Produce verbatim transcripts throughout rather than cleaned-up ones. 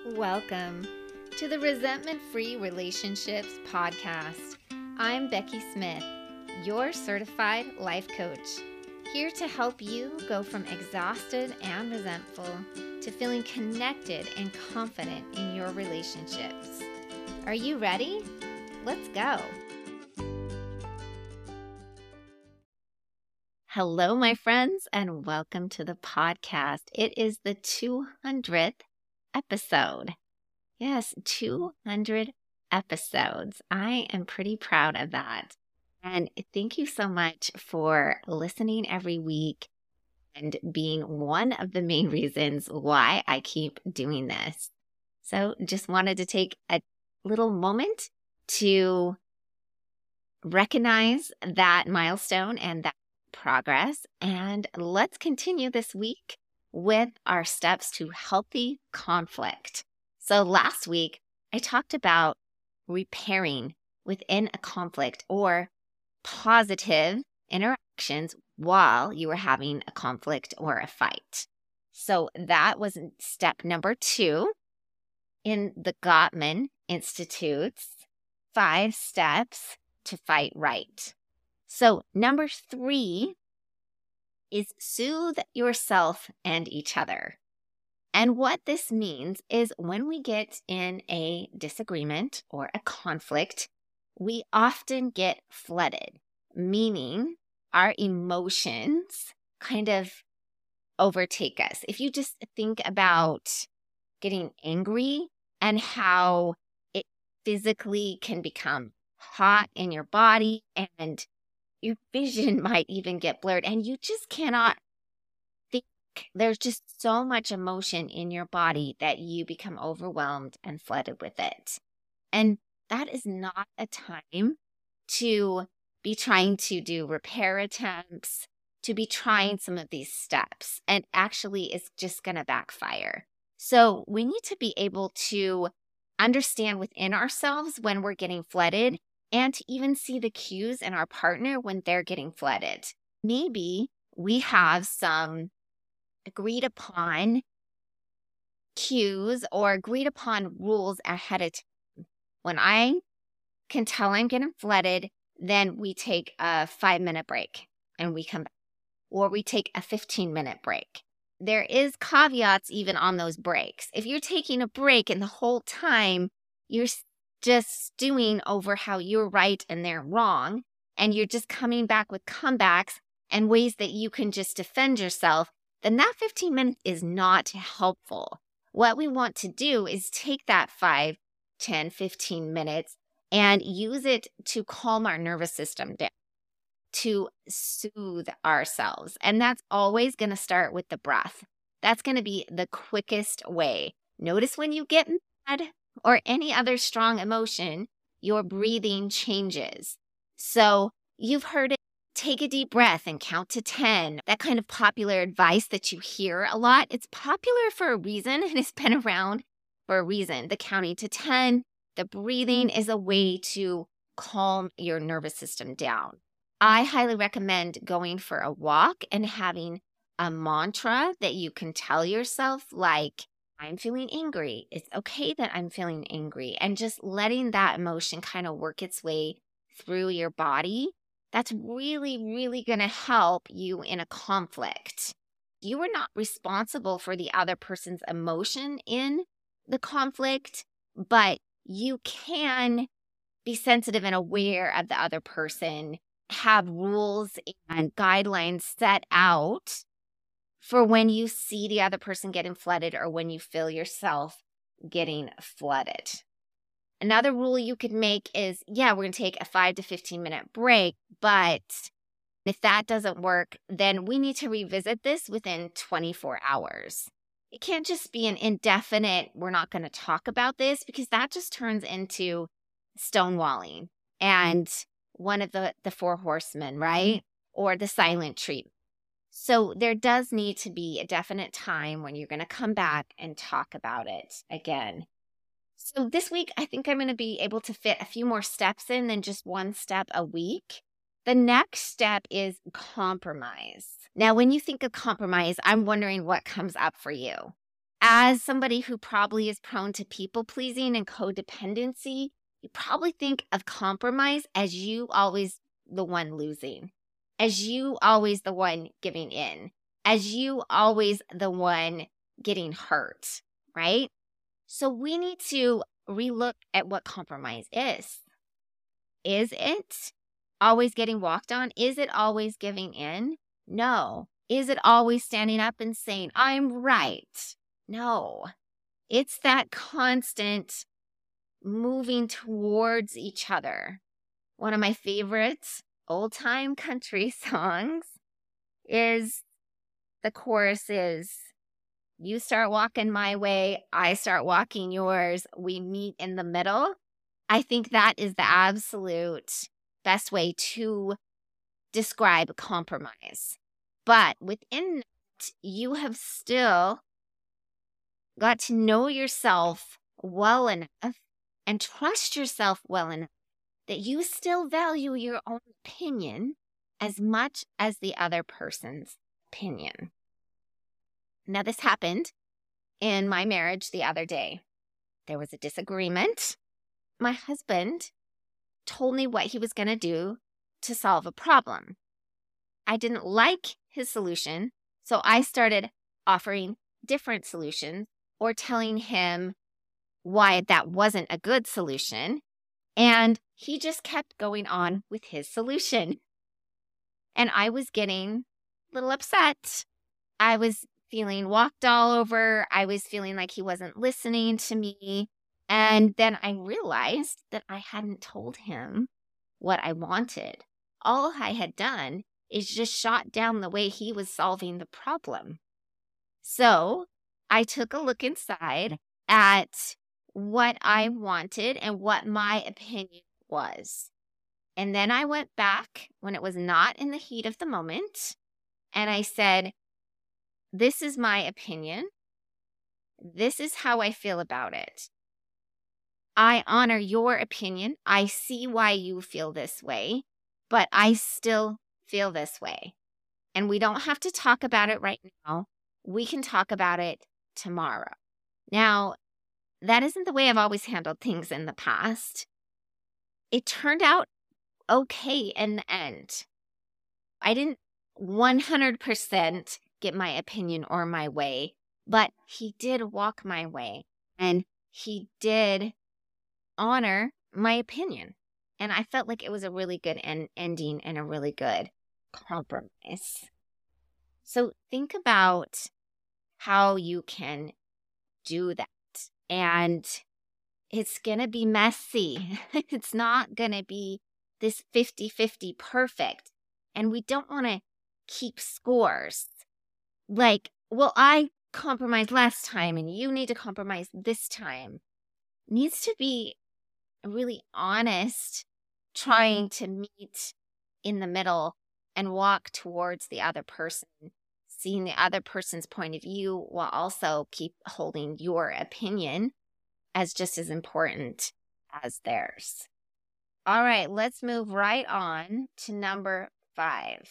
Welcome to the Resentment Free Relationships Podcast. I'm Becky Smith, your certified life coach, here to help you go from exhausted and resentful to feeling connected and confident in your relationships. Are you ready? Let's go. Hello, my friends, and welcome to the podcast. It is the two hundredth episode. Yes, two hundred episodes. I am pretty proud of that. And thank you so much for listening every week and being one of the main reasons why I keep doing this. So just wanted to take a little moment to recognize that milestone and that progress. And let's continue this week with our steps to healthy conflict. So last week, I talked about repairing within a conflict or positive interactions while you were having a conflict or a fight. So that was step number two in the Gottman Institute's five steps to fight right. So number three is soothe yourself and each other. And what this means is when we get in a disagreement or a conflict, we often get flooded, meaning our emotions kind of overtake us. If you just think about getting angry and how it physically can become hot in your body and your vision might even get blurred and you just cannot think. There's just so much emotion in your body that you become overwhelmed and flooded with it. And that is not a time to be trying to do repair attempts, to be trying some of these steps, and actually it's just going to backfire. So we need to be able to understand within ourselves when we're getting flooded and to even see the cues in our partner when they're getting flooded. Maybe we have some agreed upon cues or agreed upon rules ahead of time. When I can tell I'm getting flooded, then we take a five minute break and we come back, or we take a fifteen minute break. There is caveats even on those breaks. If you're taking a break and the whole time you're just stewing over how you're right and they're wrong, and you're just coming back with comebacks and ways that you can just defend yourself, then that fifteen minutes is not helpful. What we want to do is take that five, ten, fifteen minutes and use it to calm our nervous system down, to soothe ourselves. And that's always going to start with the breath. That's going to be the quickest way. Notice when you get mad or any other strong emotion, your breathing changes. So you've heard it, take a deep breath and count to ten. That kind of popular advice that you hear a lot, it's popular for a reason and it's been around for a reason. The counting to ten, the breathing is a way to calm your nervous system down. I highly recommend going for a walk and having a mantra that you can tell yourself, like, I'm feeling angry. It's okay that I'm feeling angry. And just letting that emotion kind of work its way through your body. That's really, really going to help you in a conflict. You are not responsible for the other person's emotion in the conflict, but you can be sensitive and aware of the other person, have rules and guidelines set out for when you see the other person getting flooded or when you feel yourself getting flooded. Another rule you could make is, yeah, we're going to take a five to fifteen minute break, but if that doesn't work, then we need to revisit this within twenty-four hours. It can't just be an indefinite, we're not going to talk about this, because that just turns into stonewalling and one of the, the four horsemen, right? Or the silent treatment. So there does need to be a definite time when you're going to come back and talk about it again. So this week, I think I'm going to be able to fit a few more steps in than just one step a week. The next step is compromise. Now, when you think of compromise, I'm wondering what comes up for you. As somebody who probably is prone to people pleasing and codependency, you probably think of compromise as you always the one losing, as you always the one giving in, as you always the one getting hurt, right? So we need to relook at what compromise is. Is it always getting walked on? Is it always giving in? No. Is it always standing up and saying, I'm right? No. It's that constant moving towards each other. One of my favorite old-time country songs is the chorus is, you start walking my way, I start walking yours, we meet in the middle. I think that is the absolute best way to describe compromise. But within that, you have still got to know yourself well enough and trust yourself well enough that you still value your own opinion as much as the other person's opinion. Now, this happened in my marriage the other day. There was a disagreement. My husband told me what he was going to do to solve a problem. I didn't like his solution, so I started offering different solutions or telling him why that wasn't a good solution. And he just kept going on with his solution. And I was getting a little upset. I was feeling walked all over. I was feeling like he wasn't listening to me. And then I realized that I hadn't told him what I wanted. All I had done is just shot down the way he was solving the problem. So I took a look inside at what I wanted and what my opinion was. And then I went back when it was not in the heat of the moment, and I said, this is my opinion. This is how I feel about it. I honor your opinion. I see why you feel this way, but I still feel this way. And we don't have to talk about it right now. We can talk about it tomorrow. Now, that isn't the way I've always handled things in the past. It turned out okay in the end. I didn't one hundred percent get my opinion or my way, but he did walk my way and he did honor my opinion. And I felt like it was a really good en- ending and a really good compromise. So think about how you can do that. And it's going to be messy. It's not going to be this fifty-fifty perfect. And we don't want to keep scores. Like, well, I compromised last time and you need to compromise this time. It needs to be really honest, trying to meet in the middle and walk towards the other person, seeing the other person's point of view while also keep holding your opinion as just as important as theirs. All right, let's move right on to number five.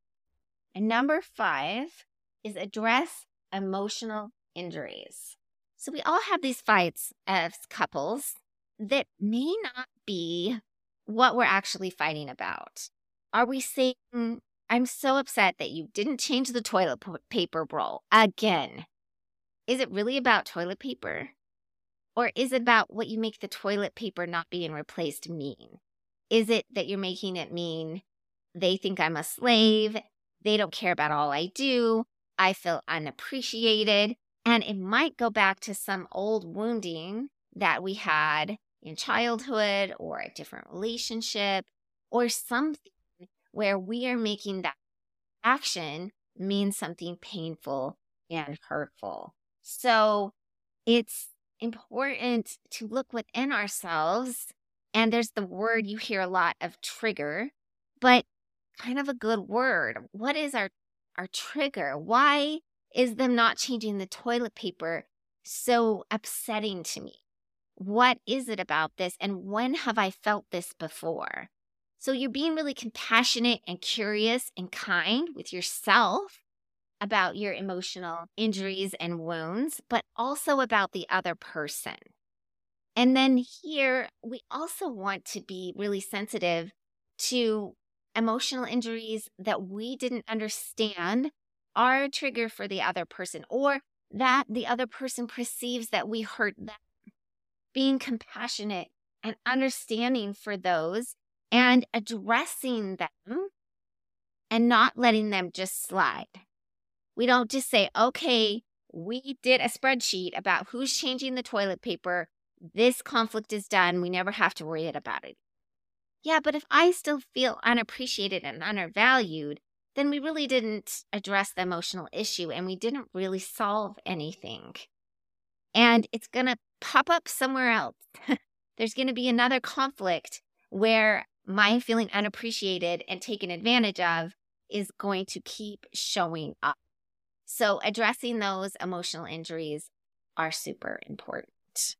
And number five is address emotional injuries. So we all have these fights as couples that may not be what we're actually fighting about. Are we saying, I'm so upset that you didn't change the toilet p- paper roll again? Is it really about toilet paper? Or is it about what you make the toilet paper not being replaced mean? Is it that you're making it mean they think I'm a slave, they don't care about all I do, I feel unappreciated, and it might go back to some old wounding that we had in childhood or a different relationship or something where we are making that action mean something painful and hurtful. So it's important to look within ourselves, and there's the word you hear a lot of trigger, but kind of a good word. What is our, our trigger? Why is them not changing the toilet paper so upsetting to me? What is it about this? And when have I felt this before? So you're being really compassionate and curious and kind with yourself about your emotional injuries and wounds, but also about the other person. And then here, we also want to be really sensitive to emotional injuries that we didn't understand are a trigger for the other person, or that the other person perceives that we hurt them. Being compassionate and understanding for those and addressing them and not letting them just slide. We don't just say, okay, we did a spreadsheet about who's changing the toilet paper. This conflict is done. We never have to worry about it. Yeah, but if I still feel unappreciated and undervalued, then we really didn't address the emotional issue and we didn't really solve anything. And it's going to pop up somewhere else. There's going to be another conflict where my feeling unappreciated and taken advantage of is going to keep showing up. So addressing those emotional injuries are super important.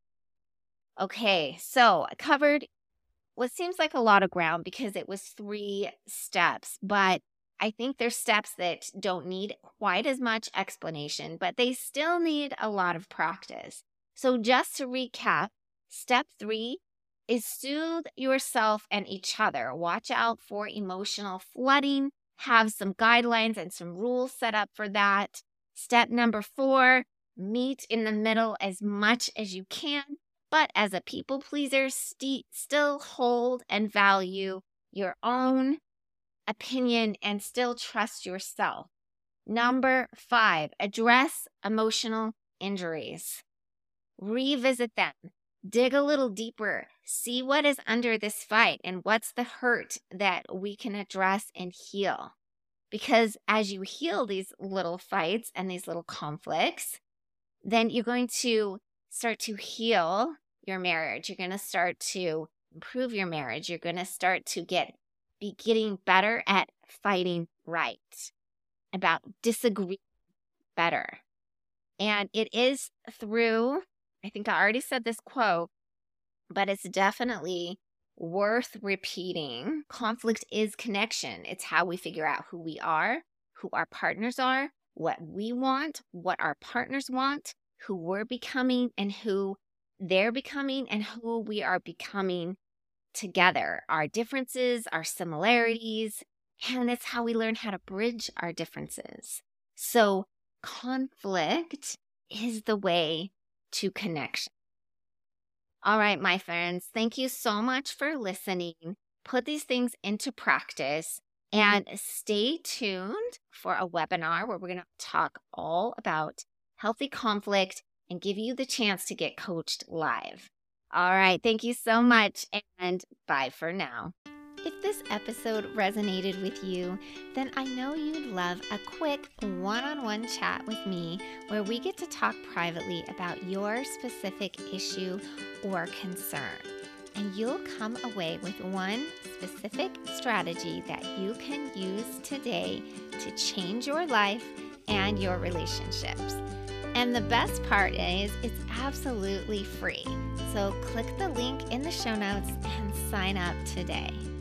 Okay, so I covered what seems like a lot of ground because it was three steps, but I think there's steps that don't need quite as much explanation, but they still need a lot of practice. So just to recap, step three is soothe yourself and each other. Watch out for emotional flooding. Have some guidelines and some rules set up for that. Step number four, meet in the middle as much as you can, but as a people pleaser, st- still hold and value your own opinion and still trust yourself. Number five, address emotional injuries. Revisit them. Dig a little deeper. See what is under this fight and what's the hurt that we can address and heal. Because as you heal these little fights and these little conflicts, then you're going to start to heal your marriage. You're going to start to improve your marriage. You're going to start to get be getting better at fighting right, about disagreeing better. And it is through, I think I already said this quote, but it's definitely worth repeating. Conflict is connection. It's how we figure out who we are, who our partners are, what we want, what our partners want, who we're becoming and who they're becoming, and who we are becoming together. Our differences, our similarities, and it's how we learn how to bridge our differences. So conflict is the way to connection. All right, my friends, thank you so much for listening. Put these things into practice and stay tuned for a webinar where we're going to talk all about healthy conflict and give you the chance to get coached live. All right, thank you so much, and bye for now. If this episode resonated with you, then I know you'd love a quick one-on-one chat with me where we get to talk privately about your specific issue or concern. And you'll come away with one specific strategy that you can use today to change your life and your relationships. And the best part is it's absolutely free. So click the link in the show notes and sign up today.